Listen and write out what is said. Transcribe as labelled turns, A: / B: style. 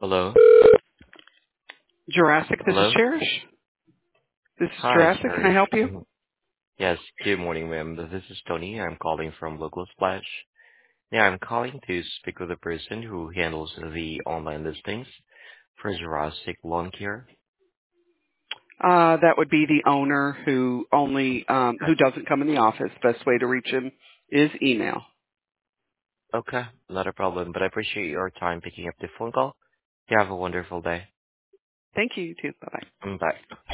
A: Hello?
B: Jurassic, this is
A: Hello?
B: Cherish. This is
A: Hi,
B: Jurassic. Can I
A: Cherish.
B: help you?
A: Yes, good morning, ma'am. This is Tony. I'm calling from Local Splash. Yeah, I'm calling to speak with the person who handles the online listings for Jurassic Lawn Care.
B: That would be the owner who doesn't come in the office. Best way to reach him is email.
A: Okay, not a problem, but I appreciate your time picking up the phone call. You have a wonderful day.
B: Thank you, you too. Bye bye.
A: Bye.